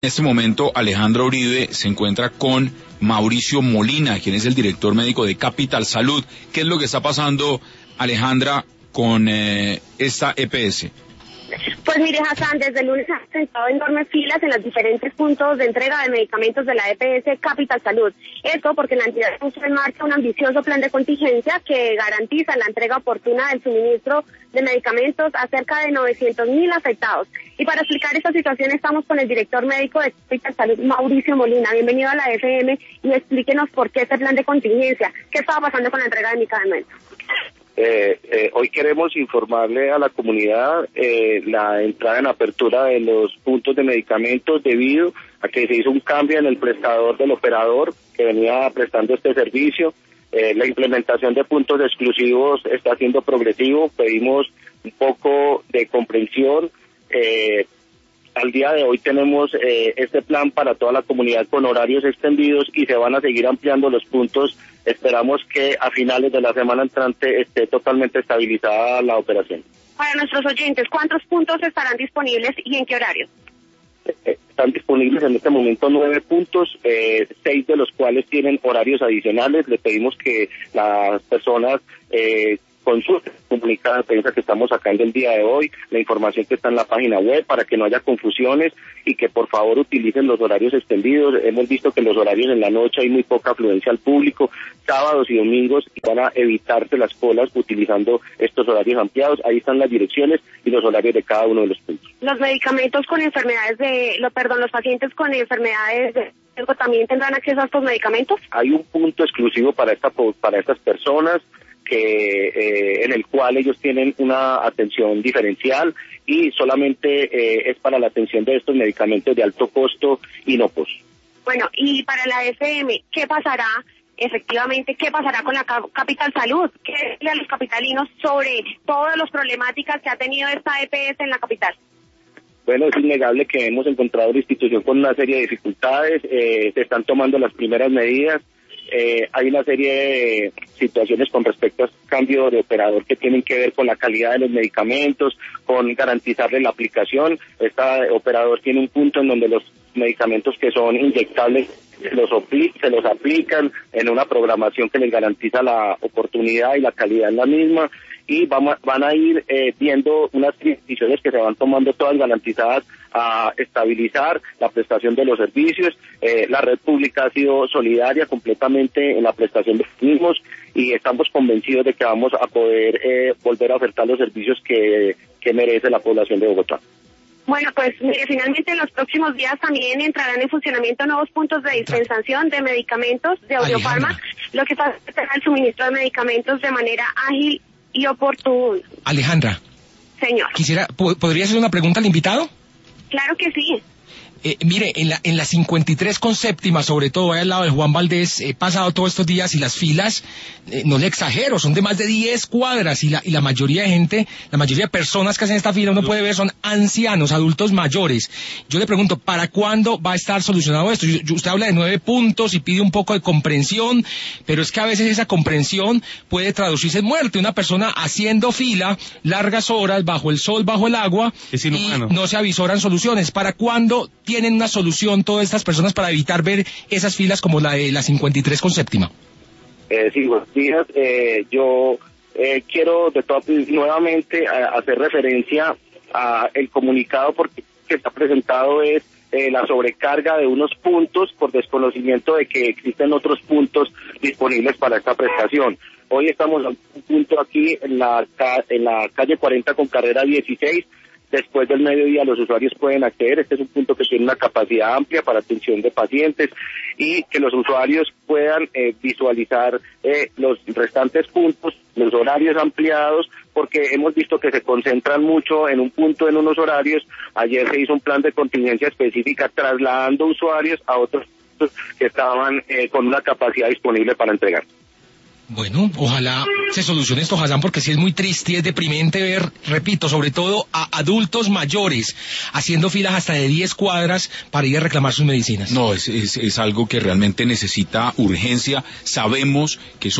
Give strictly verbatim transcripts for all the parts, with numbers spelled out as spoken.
En este momento, Alejandra Uribe se encuentra con Mauricio Molina, quien es el director médico de Capital Salud. ¿Qué es lo que está pasando, Alejandra, con eh, esta E P S? Pues mire, Hassan, desde el lunes han presentado enormes filas en los diferentes puntos de entrega de medicamentos de la E P S Capital Salud. Esto porque la entidad puso en marcha un ambicioso plan de contingencia que garantiza la entrega oportuna del suministro de medicamentos a cerca de novecientos mil afectados. Y para explicar esta situación estamos con el director médico de Capital Salud, Mauricio Molina. Bienvenido a la F M y explíquenos por qué este plan de contingencia. ¿Qué estaba pasando con la entrega de medicamentos? Eh, eh, hoy queremos informarle a la comunidad eh, la entrada en apertura de los puntos de medicamentos debido a que se hizo un cambio en el prestador del operador que venía prestando este servicio. Eh, la implementación de puntos exclusivos está siendo progresivo. Pedimos un poco de comprensión. Eh, Al día de hoy tenemos eh, este plan para toda la comunidad con horarios extendidos y se van a seguir ampliando los puntos. Esperamos que a finales de la semana entrante esté totalmente estabilizada la operación. Para nuestros oyentes, ¿cuántos puntos estarán disponibles y en qué horario? Eh, están disponibles en este momento nueve puntos, eh, seis de los cuales tienen horarios adicionales. Le pedimos que las personas eh, consulten, comunicadas de prensa que estamos sacando el día de hoy, la información que está en la página web para que no haya confusiones y que por favor utilicen los horarios extendidos. Hemos visto que en los horarios en la noche hay muy poca afluencia al público, sábados y domingos, y van a evitarse las colas utilizando estos horarios ampliados. Ahí están las direcciones y los horarios de cada uno de los puntos. Los medicamentos con enfermedades de, lo, perdón, los pacientes con enfermedades de también tendrán acceso a estos medicamentos. Hay un punto exclusivo para esta para estas personas que eh, en el cual ellos tienen una atención diferencial y solamente eh, es para la atención de estos medicamentos de alto costo y no costo. Bueno, y para la F M, ¿qué pasará efectivamente? ¿Qué pasará con la Capital Salud? ¿Qué decirle a los capitalinos sobre todas las problemáticas que ha tenido esta E P S en la capital? Bueno, es innegable que hemos encontrado la institución con una serie de dificultades, eh, se están tomando las primeras medidas. Eh, hay una serie de situaciones con respecto al cambio de operador que tienen que ver con la calidad de los medicamentos, con garantizarle la aplicación. Este operador tiene un punto en donde los medicamentos que son inyectables se los, se los aplican en una programación que les garantiza la oportunidad y la calidad en la misma. Y vamos, van a ir eh, viendo unas decisiones que se van tomando todas garantizadas a estabilizar la prestación de los servicios. Eh, la red pública ha sido solidaria completamente en la prestación de los mismos y estamos convencidos de que vamos a poder eh, volver a ofertar los servicios que, que merece la población de Bogotá. Bueno, pues mire, finalmente en los próximos días también entrarán en funcionamiento nuevos puntos de dispensación de medicamentos de Audiofarma, lo que facilitará el suministro de medicamentos de manera ágil y oportuno. Alejandra. Señor. Quisiera, ¿podría hacer una pregunta al invitado? Claro que sí. Eh, mire, en la, en la cincuenta y tres con séptima, sobre todo ahí al lado de Juan Valdés, he pasado todos estos días y las filas, eh, no le exagero, son de más de diez cuadras y la, y la mayoría de gente, la mayoría de personas que hacen esta fila, uno puede ver, son ancianos, adultos mayores. Yo le pregunto, ¿para cuándo va a estar solucionado esto? Yo, yo, usted habla de nueve puntos y pide un poco de comprensión, pero es que a veces esa comprensión puede traducirse en muerte. Una persona haciendo fila largas horas, bajo el sol, bajo el agua, es inhumano. Y no se avisoran soluciones. ¿Para cuándo tienen una solución todas estas personas para evitar ver esas filas como la de la cincuenta y tres con séptima? Eh, sí, buenos días. Eh, yo eh, quiero de todo, nuevamente a, hacer referencia a el comunicado porque que está presentado es eh, la sobrecarga de unos puntos por desconocimiento de que existen otros puntos disponibles para esta prestación. Hoy estamos a un punto aquí en la, en la calle cuarenta con carrera dieciséis. Después del mediodía los usuarios pueden acceder. Este es un punto que tiene una capacidad amplia para atención de pacientes y que los usuarios puedan eh, visualizar eh, los restantes puntos, los horarios ampliados, porque hemos visto que se concentran mucho en un punto en unos horarios. Ayer se hizo un plan de contingencia específica trasladando usuarios a otros puntos que estaban eh, con una capacidad disponible para entregar. Bueno, ojalá se solucione esto, Hassan, porque sí es muy triste y es deprimente ver, repito, sobre todo a adultos mayores haciendo filas hasta de diez cuadras para ir a reclamar sus medicinas. No, es, es, es algo que realmente necesita urgencia. Sabemos que son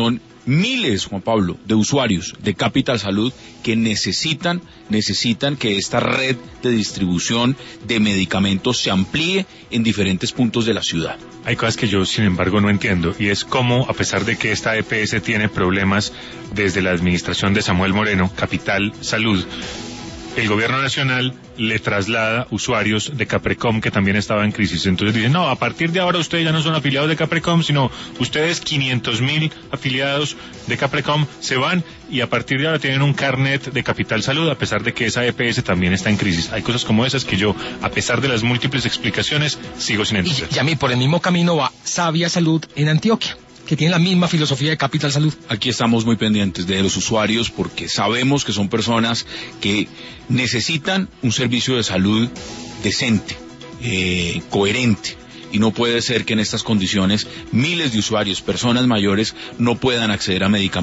miles, Juan Pablo, de usuarios de Capital Salud que necesitan, necesitan que esta red de distribución de medicamentos se amplíe en diferentes puntos de la ciudad. Hay cosas que yo, sin embargo, no entiendo, y es cómo, a pesar de que esta E P S tiene problemas desde la administración de Samuel Moreno, Capital Salud, el gobierno nacional le traslada usuarios de Caprecom que también estaba en crisis. Entonces dicen, no, a partir de ahora ustedes ya no son afiliados de Caprecom, sino ustedes quinientos mil afiliados de Caprecom se van y a partir de ahora tienen un carnet de Capital Salud, a pesar de que esa E P S también está en crisis. Hay cosas como esas que yo, a pesar de las múltiples explicaciones, sigo sin entender. Y, y a mí por el mismo camino va Sabia Salud en Antioquia, que tiene la misma filosofía de Capital Salud. Aquí estamos muy pendientes de los usuarios porque sabemos que son personas que necesitan un servicio de salud decente, eh, coherente, y no puede ser que en estas condiciones miles de usuarios, personas mayores, no puedan acceder a medicamentos.